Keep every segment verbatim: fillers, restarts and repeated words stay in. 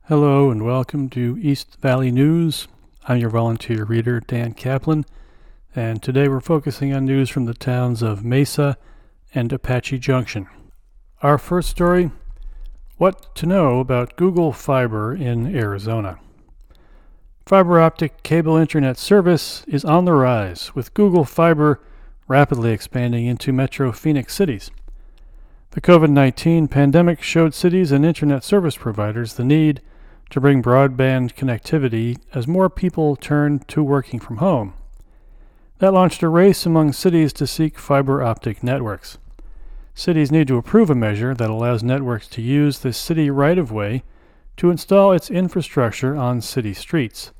Hello and welcome to East Valley News. I'm your volunteer reader, Dan Kaplan, and today we're focusing on news from the towns of Mesa and Apache Junction. Our first story, what to know about Google Fiber in Arizona. Fiber optic cable internet service is on the rise, with Google Fiber rapidly expanding into metro Phoenix cities. The covid nineteen pandemic showed cities and internet service providers the need to bring broadband connectivity as more people turned to working from home. That launched a race among cities to seek fiber optic networks. Cities need to approve a measure that allows networks to use the city right-of-way to install its infrastructure on city streets.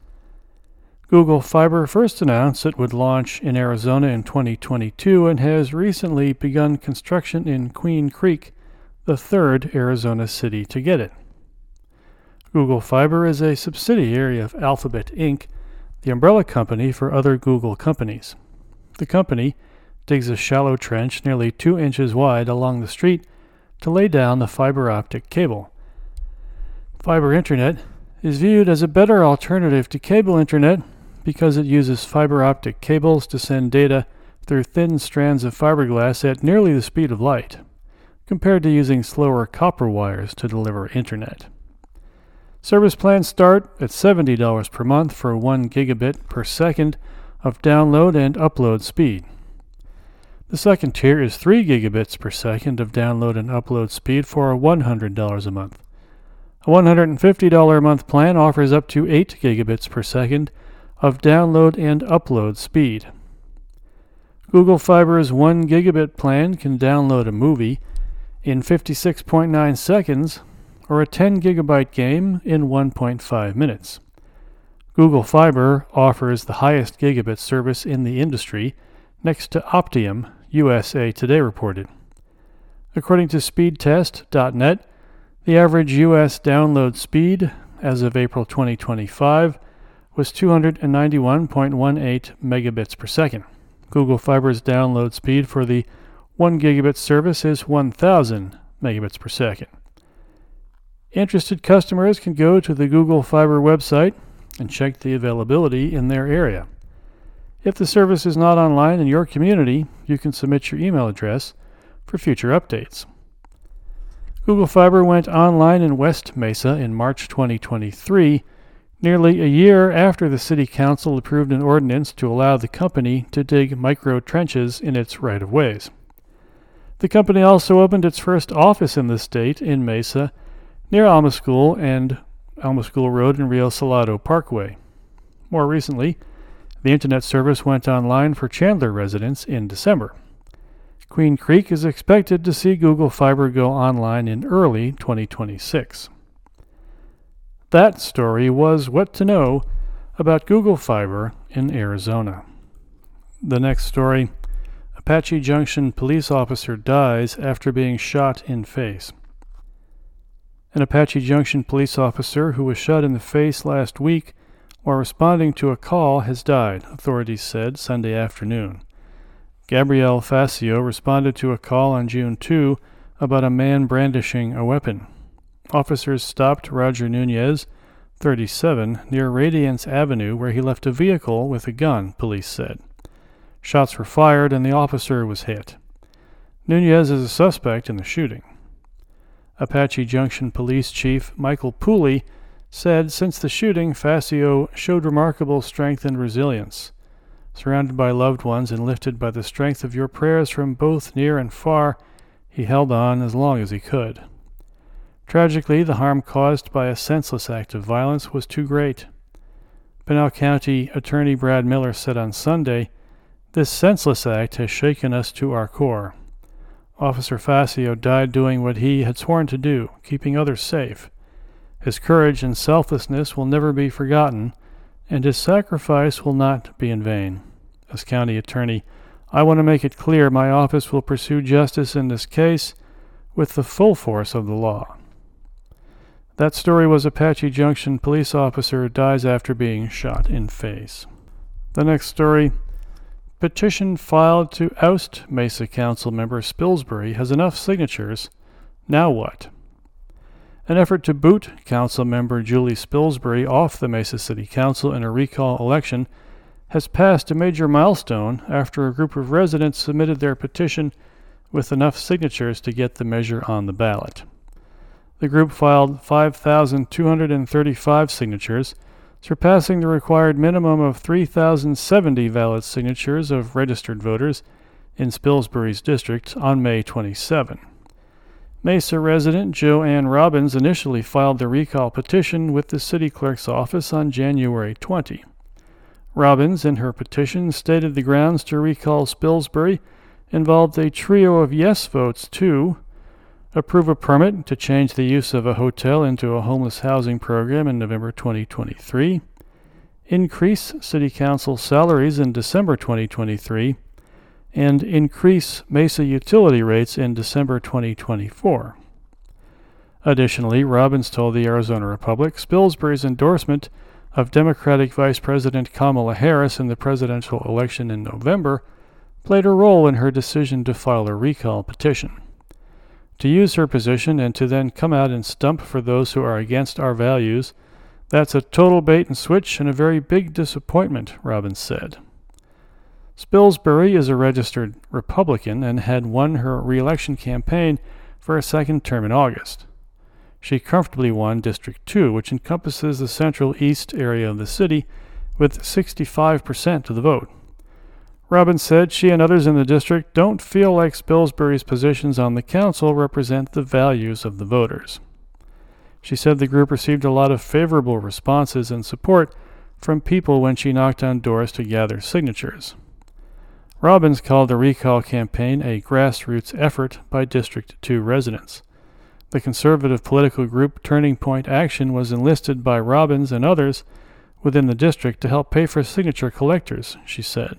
Google Fiber first announced it would launch in Arizona in twenty twenty-two and has recently begun construction in Queen Creek, the third Arizona city to get it. Google Fiber is a subsidiary of Alphabet Incorporated, the umbrella company for other Google companies. The company digs a shallow trench nearly two inches wide along the street to lay down the fiber optic cable. Fiber internet is viewed as a better alternative to cable internet because it uses fiber optic cables to send data through thin strands of fiberglass at nearly the speed of light, compared to using slower copper wires to deliver internet. Service plans start at seventy dollars per month for one gigabit per second of download and upload speed. The second tier is three gigabits per second of download and upload speed for one hundred dollars a month. A one hundred fifty dollars a month plan offers up to eight gigabits per second of download and upload speed. Google Fiber's one gigabit plan can download a movie in fifty-six point nine seconds or a ten gigabyte game in one point five minutes. Google Fiber offers the highest gigabit service in the industry, next to Optimum, U S A Today reported. According to speedtest dot net, the average U S download speed as of April twenty twenty-five was two hundred ninety-one point one eight megabits per second. Google Fiber's download speed for the one gigabit service is one thousand megabits per second. Interested customers can go to the Google Fiber website and check the availability in their area. If the service is not online in your community, you can submit your email address for future updates. Google Fiber went online in West Mesa in March twenty twenty-three, nearly a year after the City Council approved an ordinance to allow the company to dig micro trenches in its right-of-ways. The company also opened its first office in the state in Mesa, near Alma School and Alma School Road and Rio Salado Parkway. More recently, the internet service went online for Chandler residents in December. Queen Creek is expected to see Google Fiber go online in early twenty twenty-six. That story was what to know about Google Fiber in Arizona. The next story, Apache Junction police officer dies after being shot in face. An Apache Junction police officer who was shot in the face last week while responding to a call has died, authorities said Sunday afternoon. Gabriel Facio responded to a call on June second about a man brandishing a weapon. Officers stopped Roger Nunez, thirty-seven, near Radiance Avenue where he left a vehicle with a gun, police said. Shots were fired and the officer was hit. Nunez is a suspect in the shooting. Apache Junction Police Chief Michael Pooley said since the shooting, Facio showed remarkable strength and resilience. Surrounded by loved ones and lifted by the strength of your prayers from both near and far, he held on as long as he could. Tragically, the harm caused by a senseless act of violence was too great. Pinal County Attorney Brad Miller said on Sunday, "This senseless act has shaken us to our core. Officer Facio died doing what he had sworn to do, keeping others safe. His courage and selflessness will never be forgotten, and his sacrifice will not be in vain. As county attorney, I want to make it clear my office will pursue justice in this case with the full force of the law." That story was Apache Junction police officer dies after being shot in face. The next story, petition filed to oust Mesa Council member Spilsbury has enough signatures. Now what? An effort to boot Councilmember Julie Spilsbury off the Mesa City Council in a recall election has passed a major milestone after a group of residents submitted their petition with enough signatures to get the measure on the ballot. The group filed five thousand two hundred thirty-five signatures, surpassing the required minimum of three thousand seventy valid signatures of registered voters in Spilsbury's district on May twenty-seventh. Mesa resident Joanne Robbins initially filed the recall petition with the city clerk's office on January twentieth. Robbins, in her petition, stated the grounds to recall Spilsbury involved a trio of yes votes to approve a permit to change the use of a hotel into a homeless housing program in November twenty twenty-three, increase city council salaries in December twenty twenty-three, and increase Mesa utility rates in December twenty twenty-four. Additionally, Robbins told the Arizona Republic Spilsbury's endorsement of Democratic Vice President Kamala Harris in the presidential election in November played a role in her decision to file a recall petition. To use her position and to then come out and stump for those who are against our values, that's a total bait and switch and a very big disappointment, Robbins said. Spilsbury is a registered Republican and had won her re-election campaign for a second term in August. She comfortably won District two, which encompasses the central east area of the city, with sixty-five percent of the vote. Robbins said she and others in the district don't feel like Spilsbury's positions on the council represent the values of the voters. She said the group received a lot of favorable responses and support from people when she knocked on doors to gather signatures. Robbins called the recall campaign a grassroots effort by District two residents. The conservative political group Turning Point Action was enlisted by Robbins and others within the district to help pay for signature collectors, she said.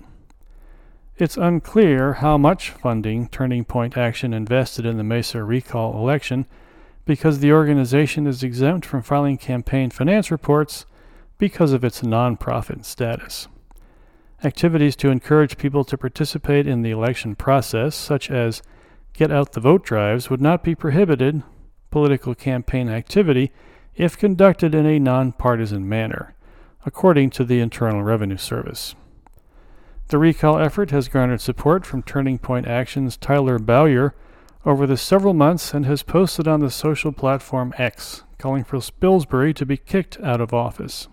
It's unclear how much funding Turning Point Action invested in the Mesa recall election because the organization is exempt from filing campaign finance reports because of its nonprofit status. Activities to encourage people to participate in the election process, such as get out the vote drives, would not be prohibited political campaign activity if conducted in a nonpartisan manner, according to the Internal Revenue Service. The recall effort has garnered support from Turning Point Action's Tyler Bowyer over the several months and has posted on the social platform X, calling for Spilsbury to be kicked out of office.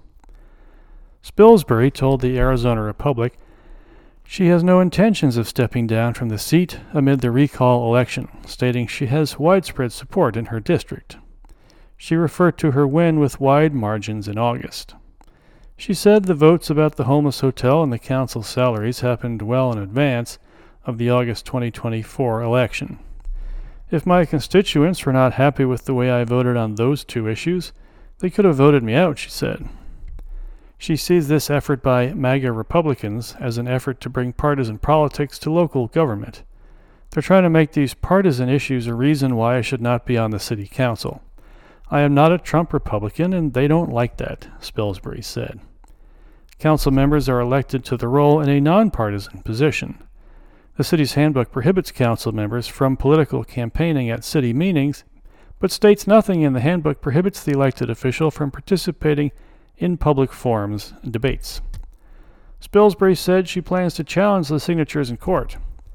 Spilsbury told the Arizona Republic she has no intentions of stepping down from the seat amid the recall election, stating she has widespread support in her district. She referred to her win with wide margins in August. She said the votes about the homeless hotel and the council salaries happened well in advance of the August twenty twenty-four election. If my constituents were not happy with the way I voted on those two issues, they could have voted me out, she said. She sees this effort by MAGA Republicans as an effort to bring partisan politics to local government. They're trying to make these partisan issues a reason why I should not be on the city council. I am not a Trump Republican, and they don't like that, Spilsbury said. Council members are elected to the role in a nonpartisan position. The city's handbook prohibits council members from political campaigning at city meetings, but states nothing in the handbook prohibits the elected official from participating in public forums and debates. Spilsbury said she plans to challenge the signatures in court.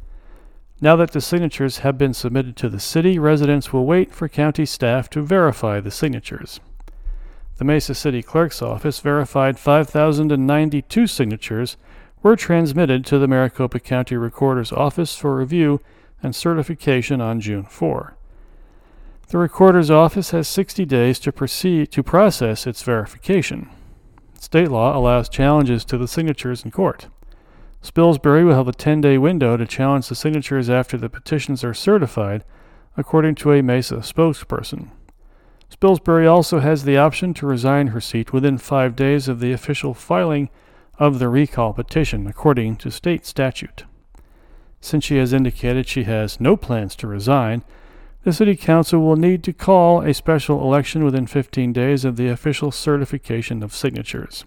Now that the signatures have been submitted to the city, residents will wait for county staff to verify the signatures. The Mesa City Clerk's Office verified five thousand ninety-two signatures were transmitted to the Maricopa County Recorder's Office for review and certification on June fourth. The Recorder's Office has sixty days to proceed to process its verification. State law allows challenges to the signatures in court. Spilsbury will have a ten-day window to challenge the signatures after the petitions are certified, according to a Mesa spokesperson. Spilsbury also has the option to resign her seat within five days of the official filing of the recall petition, according to state statute. Since she has indicated she has no plans to resign, the City Council will need to call a special election within fifteen days of the official certification of signatures.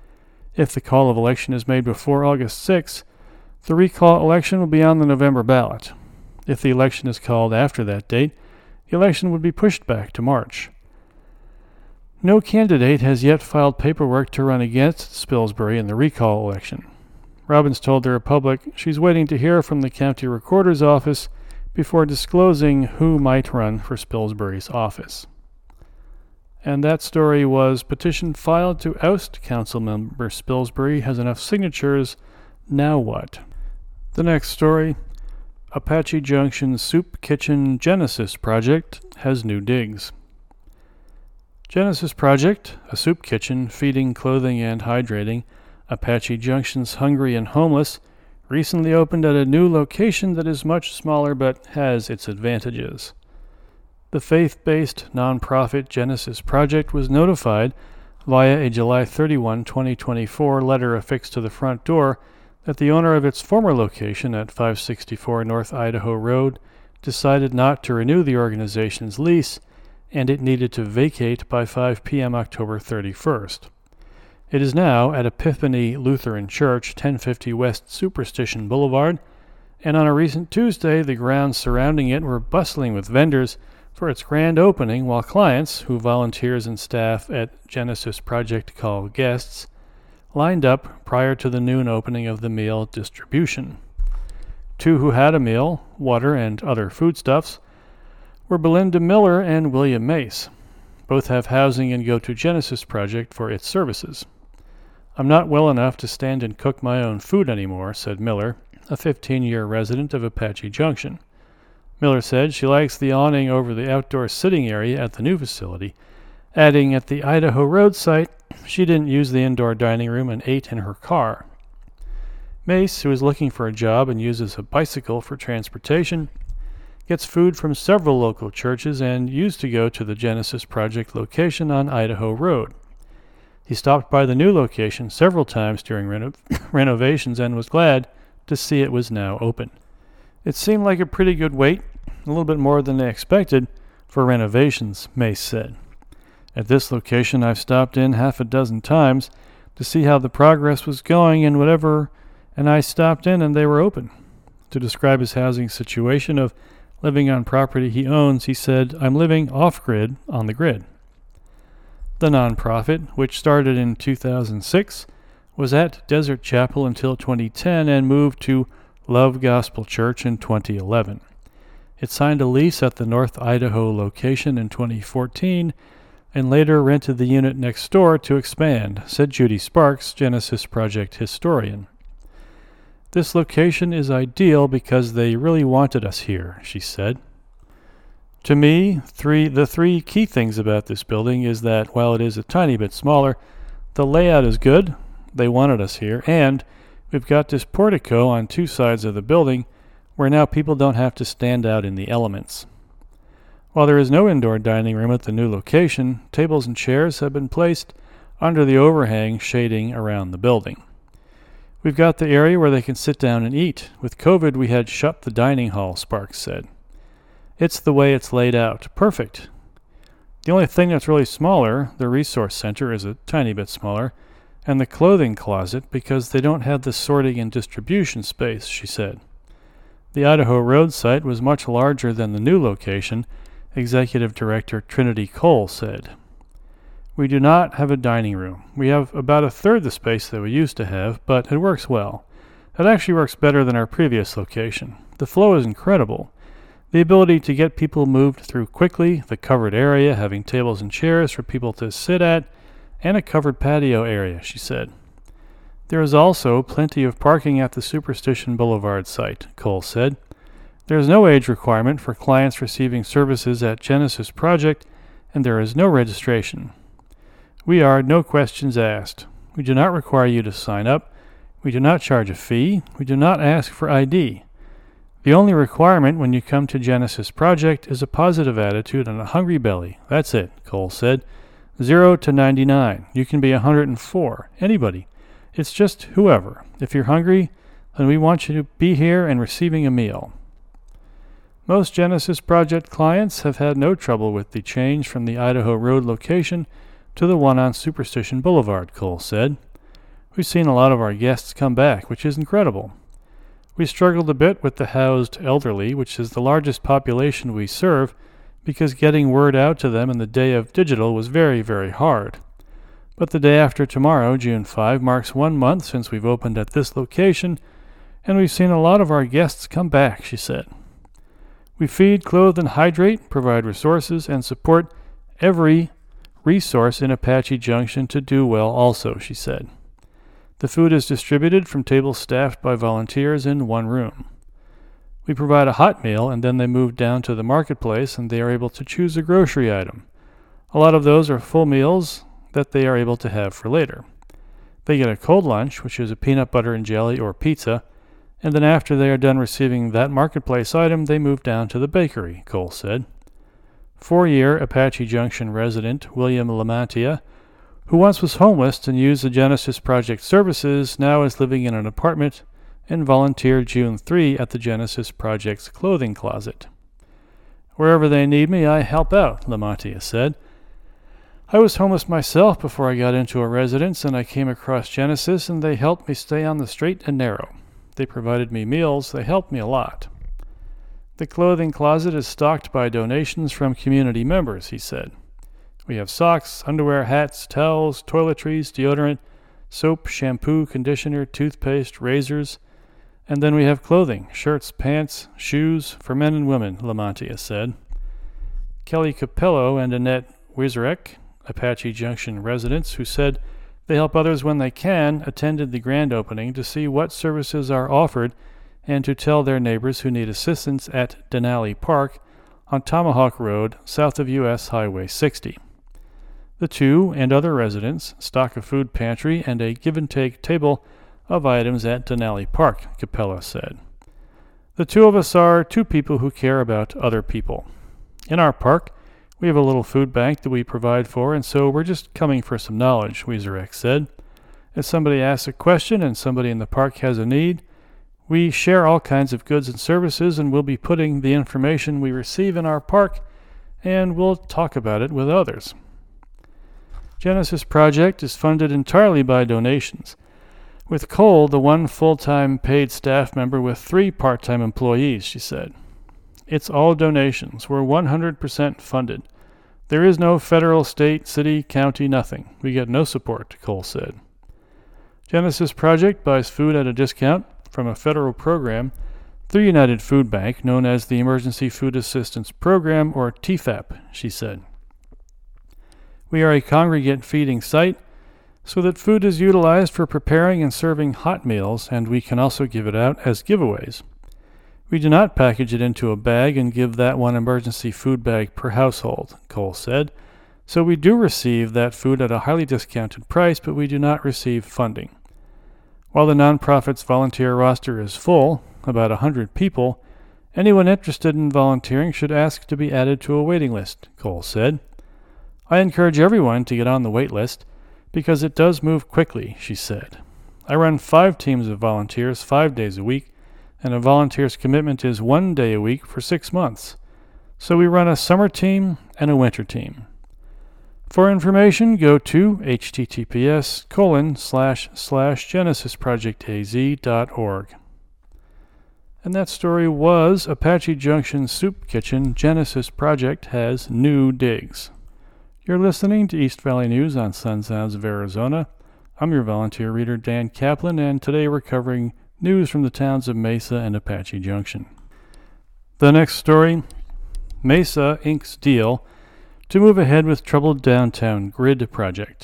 If the call of election is made before August sixth, the recall election will be on the November ballot. If the election is called after that date, the election would be pushed back to March. No candidate has yet filed paperwork to run against Spilsbury in the recall election. Robbins told the Republic she's waiting to hear from the county recorder's office before disclosing who might run for Spilsbury's office. And that story was petition filed to oust Councilmember Spilsbury has enough signatures. Now what? The next story, Apache Junction Soup Kitchen Genesis Project has new digs. Genesis Project, a soup kitchen feeding, clothing, and hydrating Apache Junction's hungry and homeless, recently opened at a new location that is much smaller but has its advantages. The faith-based nonprofit Genesis Project was notified via a July thirty-first, twenty twenty-four letter affixed to the front door that the owner of its former location at five sixty-four North Idaho Road decided not to renew the organization's lease, and it needed to vacate by five p.m. October thirty-first. It is now at Epiphany Lutheran Church, ten fifty West Superstition Boulevard, and on a recent Tuesday, the grounds surrounding it were bustling with vendors for its grand opening, while clients, who volunteers and staff at Genesis Project call guests, lined up prior to the noon opening of the meal distribution. Two who had a meal, water, and other foodstuffs were Belinda Miller and William Mace. Both have housing and go to Genesis Project for its services. "I'm not well enough to stand and cook my own food anymore," said Miller, a fifteen-year resident of Apache Junction. Miller said she likes the awning over the outdoor sitting area at the new facility, adding at the Idaho Road site she didn't use the indoor dining room and ate in her car. Mace, who is looking for a job and uses a bicycle for transportation, gets food from several local churches and used to go to the Genesis Project location on Idaho Road. He stopped by the new location several times during reno- renovations and was glad to see it was now open. "It seemed like a pretty good wait, a little bit more than they expected, for renovations," Mace said. "At this location I've stopped in half a dozen times to see how the progress was going and whatever, and I stopped in and they were open." To describe his housing situation of living on property he owns, he said, "I'm living off-grid on the grid." The nonprofit, which started in two thousand six, was at Desert Chapel until twenty ten and moved to Love Gospel Church in twenty eleven. It signed a lease at the North Idaho location in twenty fourteen and later rented the unit next door to expand, said Judy Sparks, Genesis Project historian. "This location is ideal because they really wanted us here," she said. "To me, three the three key things about this building is that while it is a tiny bit smaller, the layout is good, they wanted us here, and we've got this portico on two sides of the building where now people don't have to stand out in the elements." While there is no indoor dining room at the new location, tables and chairs have been placed under the overhang shading around the building. "We've got the area where they can sit down and eat. With COVID, we had shut the dining hall," Sparks said. "It's the way it's laid out. Perfect. The only thing that's really smaller, the resource center is a tiny bit smaller, and the clothing closet because they don't have the sorting and distribution space," she said. The Idaho Road site was much larger than the new location, Executive Director Trinity Cole said. "We do not have a dining room. We have about a third the space that we used to have, but it works well. It actually works better than our previous location. The flow is incredible. The ability to get people moved through quickly, the covered area having tables and chairs for people to sit at, and a covered patio area," she said. "There is also plenty of parking at the Superstition Boulevard site," Cole said. "There is no age requirement for clients receiving services at Genesis Project, and there is no registration. We are no questions asked. We do not require you to sign up. We do not charge a fee. We do not ask for I D. The only requirement when you come to Genesis Project is a positive attitude and a hungry belly. That's it," Cole said. Zero to ninety-nine. You can be one hundred four. Anybody. It's just whoever. If you're hungry, then we want you to be here and receiving a meal." Most Genesis Project clients have had no trouble with the change from the Idaho Road location to the one on Superstition Boulevard, Cole said. "We've seen a lot of our guests come back, which is incredible. We struggled a bit with the housed elderly, which is the largest population we serve, because getting word out to them in the day of digital was very, very hard. But the day after tomorrow, June fifth, marks one month since we've opened at this location, and we've seen a lot of our guests come back, she said. We feed, clothe, and hydrate, provide resources, and support every resource in Apache Junction to do well also, she said. The food is distributed from tables staffed by volunteers in one room. We provide a hot meal, and then they move down to the marketplace and they are able to choose a grocery item. A lot of those are full meals that they are able to have for later. They get a cold lunch, which is a peanut butter and jelly or pizza, and then after they are done receiving that marketplace item, they move down to the bakery, Cole said. Four-year Apache Junction resident William Lamantia, who once was homeless and used the Genesis Project services, now is living in an apartment and volunteered June third at the Genesis Project's clothing closet. Wherever they need me, I help out, Lamantia said. I was homeless myself before I got into a residence, and I came across Genesis, and they helped me stay on the straight and narrow. They provided me meals. They helped me a lot. The clothing closet is stocked by donations from community members, he said. We have socks, underwear, hats, towels, toiletries, deodorant, soap, shampoo, conditioner, toothpaste, razors, and then we have clothing, shirts, pants, shoes for men and women, Lamantia said. Kelly Capello and Annette Wizarek, Apache Junction residents who said they help others when they can, attended the grand opening to see what services are offered and to tell their neighbors who need assistance at Denali Park on Tomahawk Road, south of U S Highway sixty. The two and other residents stock a food pantry and a give-and-take table of items at Denali Park, Capella said. The two of us are two people who care about other people. In our park, we have a little food bank that we provide for, and so we're just coming for some knowledge, Wizarek said. If somebody asks a question and somebody in the park has a need, we share all kinds of goods and services, and we'll be putting the information we receive in our park, and we'll talk about it with others. Genesis Project is funded entirely by donations, with Cole the one full-time paid staff member with three part-time employees, she said. It's all donations. We're one hundred percent funded. There is no federal, state, city, county, nothing. We get no support, Cole said. Genesis Project buys food at a discount from a federal program through United Food Bank, known as the Emergency Food Assistance Program, or T F A P, she said. We are a congregate feeding site, so that food is utilized for preparing and serving hot meals, and we can also give it out as giveaways. We do not package it into a bag and give that one emergency food bag per household, Cole said. So we do receive that food at a highly discounted price, but we do not receive funding. While the nonprofit's volunteer roster is full, about a hundred people, anyone interested in volunteering should ask to be added to a waiting list, Cole said. I encourage everyone to get on the wait list because it does move quickly, she said. I run five teams of volunteers five days a week, and a volunteer's commitment is one day a week for six months. So we run a summer team and a winter team. For information, go to https colon slash slash genesisprojectaz dot org. And that story was Apache Junction Soup Kitchen Genesis Project has new digs. You're listening to East Valley News on Sun Sounds of Arizona. I'm your volunteer reader, Dan Kaplan, and today we're covering news from the towns of Mesa and Apache Junction. The next story, Mesa Incorporated's deal to move ahead with troubled downtown grid project.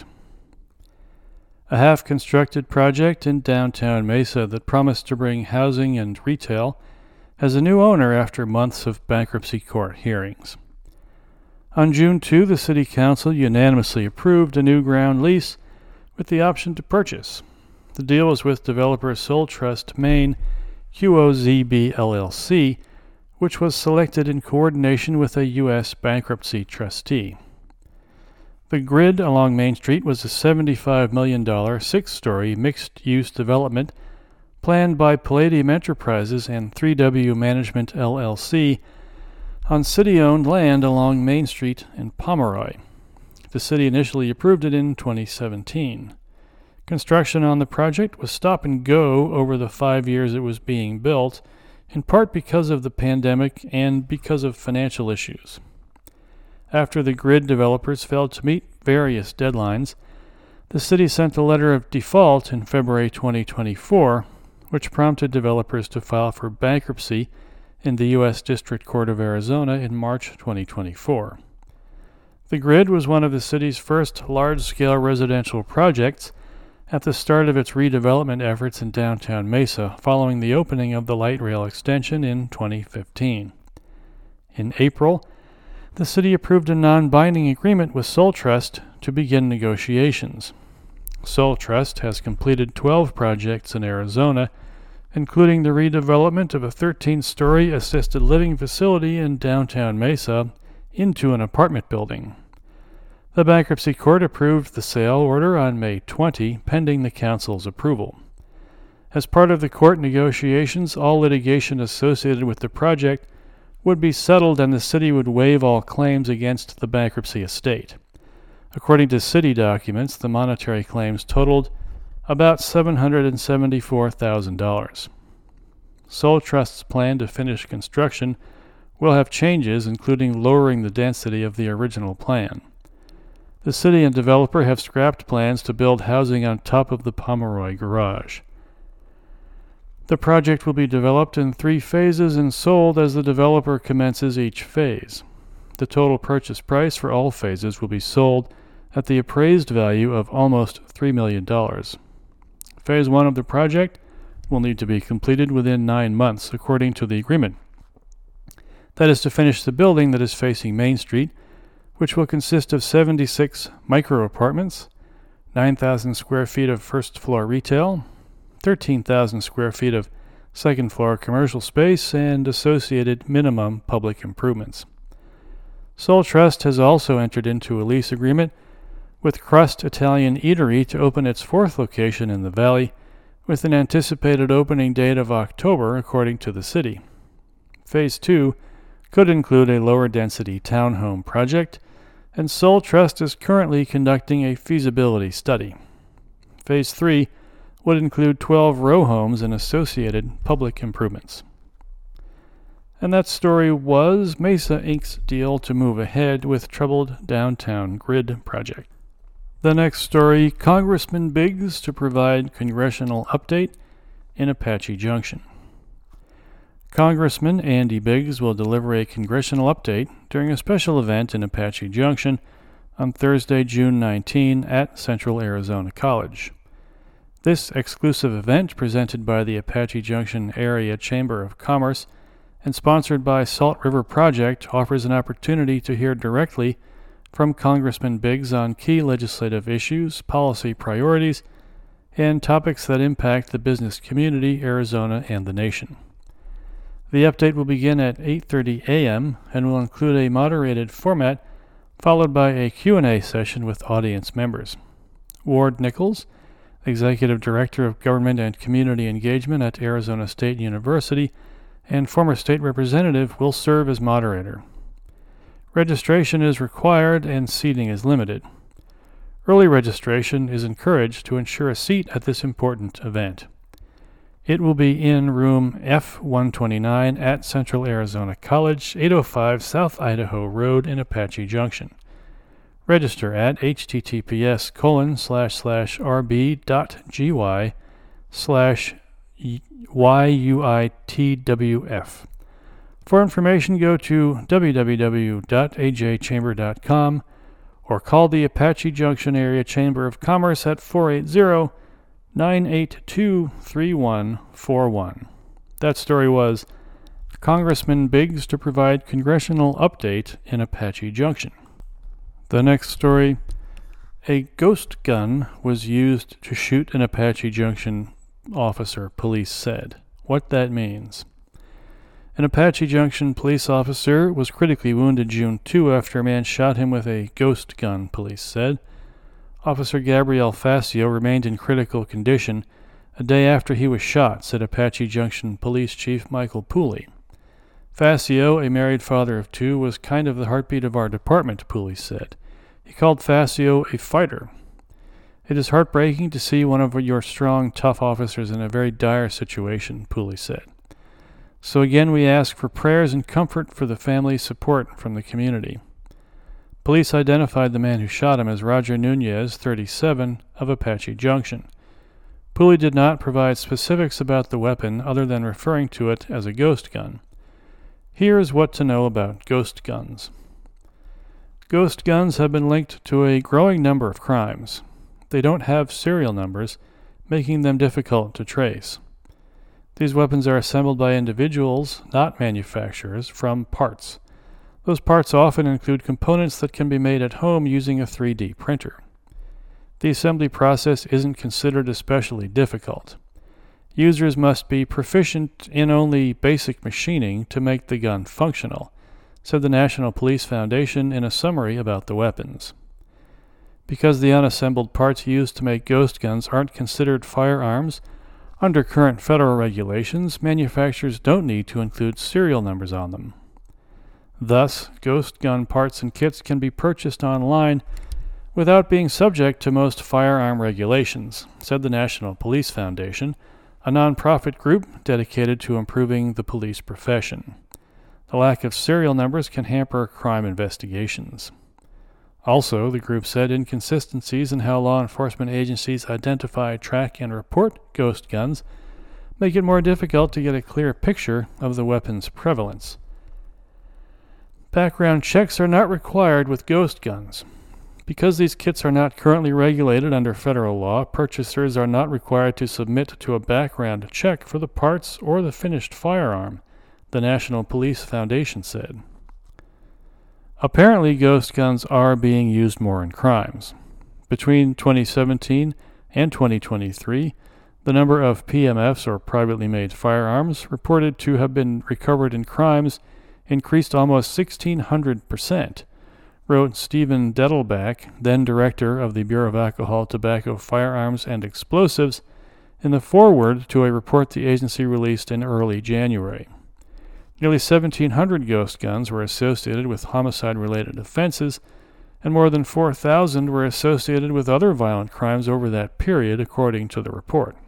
A half-constructed project in downtown Mesa that promised to bring housing and retail has a new owner after months of bankruptcy court hearings. On June second, the City Council unanimously approved a new ground lease with the option to purchase. The deal was with developer Soul Trust Maine Q O Z B L L C, which was selected in coordination with a U S bankruptcy trustee. The grid along Main Street was a seventy-five million dollars six-story mixed-use development planned by Palladium Enterprises and three W Management L L C on city-owned land along Main Street in Pomeroy. The city initially approved it in twenty seventeen. Construction on the project was stop and go over the five years it was being built, in part because of the pandemic and because of financial issues. After the grid developers failed to meet various deadlines, the city sent a letter of default in February twenty twenty-four, which prompted developers to file for bankruptcy in the U S District Court of Arizona in March twenty twenty-four. The grid was one of the city's first large-scale residential projects at the start of its redevelopment efforts in downtown Mesa following the opening of the light rail extension in twenty fifteen. In April, the city approved a non-binding agreement with Soul Trust to begin negotiations. Soul Trust has completed twelve projects in Arizona, including the redevelopment of a thirteen-story assisted living facility in downtown Mesa into an apartment building. The bankruptcy court approved the sale order on May twentieth, pending the council's approval. As part of the court negotiations, all litigation associated with the project would be settled and the city would waive all claims against the bankruptcy estate. According to city documents, the monetary claims totaled about seven hundred seventy-four thousand dollars. Soul Trust's plan to finish construction will have changes, including lowering the density of the original plan. The city and developer have scrapped plans to build housing on top of the Pomeroy garage. The project will be developed in three phases and sold as the developer commences each phase. The total purchase price for all phases will be sold at the appraised value of almost three million dollars. Phase one of the project will need to be completed within nine months, according to the agreement. That is to finish the building that is facing Main Street, which will consist of seventy-six micro-apartments, nine thousand square feet of first-floor retail, thirteen thousand square feet of second-floor commercial space, and associated minimum public improvements. Soul Trust has also entered into a lease agreement with Crust Italian Eatery to open its fourth location in the valley, with an anticipated opening date of October, according to the city. Phase two could include a lower-density townhome project, and Soul Trust is currently conducting a feasibility study. Phase three would include twelve row homes and associated public improvements. And that story was Mesa Incorporated's deal to move ahead with troubled downtown grid project. The next story, Congressman Biggs to provide congressional update in Apache Junction. Congressman Andy Biggs will deliver a congressional update during a special event in Apache Junction on Thursday, June nineteenth at Central Arizona College. This exclusive event, presented by the Apache Junction Area Chamber of Commerce and sponsored by Salt River Project, offers an opportunity to hear directly from Congressman Biggs on key legislative issues, policy priorities, and topics that impact the business community, Arizona, and the nation. The update will begin at eight thirty a.m. and will include a moderated format followed by a Q and A session with audience members. Ward Nichols, Executive Director of Government and Community Engagement at Arizona State University and former state representative, will serve as moderator. Registration is required and seating is limited. Early registration is encouraged to ensure a seat at this important event. It will be in room F one twenty-nine at Central Arizona College, eight oh five South Idaho Road in Apache Junction. Register at https colon slash slash rb.gy slash yuitwf. For information, go to w w w dot a j chamber dot com or call the Apache Junction Area Chamber of Commerce at four eight zero, nine eight two, three one four one. That story was Congressman Biggs to provide congressional update in Apache Junction. The next story, a ghost gun was used to shoot an Apache Junction officer, police said. What that means. An Apache Junction police officer was critically wounded June second after a man shot him with a ghost gun, police said. Officer Gabriel Facio remained in critical condition a day after he was shot, said Apache Junction Police Chief Michael Pooley. Facio, a married father of two, was kind of the heartbeat of our department, Pooley said. He called Facio a fighter. It is heartbreaking to see one of your strong, tough officers in a very dire situation, Pooley said. So again, we ask for prayers and comfort for the family, support from the community. Police identified the man who shot him as Roger Nunez, thirty-seven, of Apache Junction. Pooley did not provide specifics about the weapon other than referring to it as a ghost gun. Here is what to know about ghost guns. Ghost guns have been linked to a growing number of crimes. They don't have serial numbers, making them difficult to trace. These weapons are assembled by individuals, not manufacturers, from parts. Those parts often include components that can be made at home using a three D printer. The assembly process isn't considered especially difficult. Users must be proficient in only basic machining to make the gun functional, said the National Police Foundation in a summary about the weapons. Because the unassembled parts used to make ghost guns aren't considered firearms, under current federal regulations, manufacturers don't need to include serial numbers on them. Thus, ghost gun parts and kits can be purchased online without being subject to most firearm regulations, said the National Police Foundation, a nonprofit group dedicated to improving the police profession. The lack of serial numbers can hamper crime investigations. Also, the group said inconsistencies in how law enforcement agencies identify, track, and report ghost guns make it more difficult to get a clear picture of the weapon's prevalence. Background checks are not required with ghost guns. Because these kits are not currently regulated under federal law, purchasers are not required to submit to a background check for the parts or the finished firearm, the National Police Foundation said. Apparently, ghost guns are being used more in crimes. Between twenty seventeen and twenty twenty-three, the number of P M Fs, or privately made firearms, reported to have been recovered in crimes increased almost sixteen hundred percent, wrote Stephen Dettelbach, then director of the Bureau of Alcohol, Tobacco, Firearms, and Explosives, in the foreword to a report the agency released in early January. Nearly seventeen hundred ghost guns were associated with homicide-related offenses, and more than four thousand were associated with other violent crimes over that period, according to the report.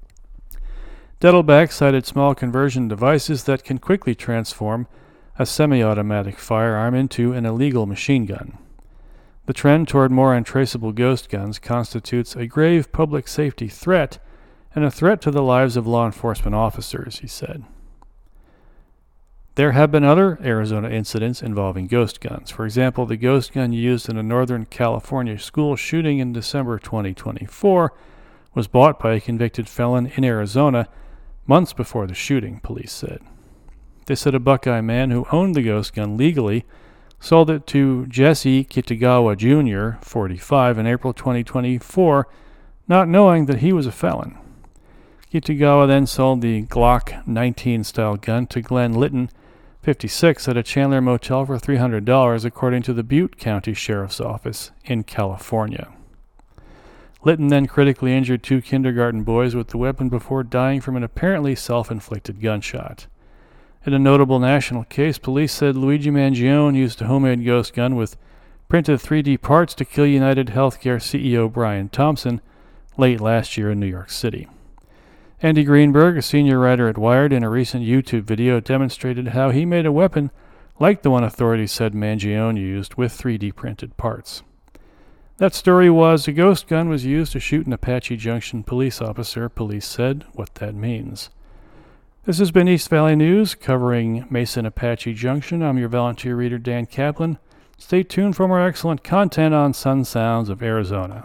Dettelbach cited small conversion devices that can quickly transform a semi-automatic firearm into an illegal machine gun. The trend toward more untraceable ghost guns constitutes a grave public safety threat and a threat to the lives of law enforcement officers, he said. There have been other Arizona incidents involving ghost guns. For example, the ghost gun used in a Northern California school shooting in December twenty twenty-four was bought by a convicted felon in Arizona months before the shooting, police said. They said a Buckeye man who owned the ghost gun legally sold it to Jesse Kitagawa Junior, forty-five, in April twenty twenty-four, not knowing that he was a felon. Kitagawa then sold the Glock nineteen style gun to Glenn Litton, fifty-six, at a Chandler motel for three hundred dollars, according to the Butte County Sheriff's Office in California. Litton then critically injured two kindergarten boys with the weapon before dying from an apparently self-inflicted gunshot. In a notable national case, police said Luigi Mangione used a homemade ghost gun with printed three D parts to kill United Healthcare C E O Brian Thompson late last year in New York City. Andy Greenberg, a senior writer at Wired, in a recent YouTube video demonstrated how he made a weapon like the one authorities said Mangione used with three D printed parts. That story was, a ghost gun was used to shoot an Apache Junction police officer, police said. What that means. This has been East Valley News, covering Mesa and Apache Junction. I'm your volunteer reader, Dan Kaplan. Stay tuned for more excellent content on Sun Sounds of Arizona.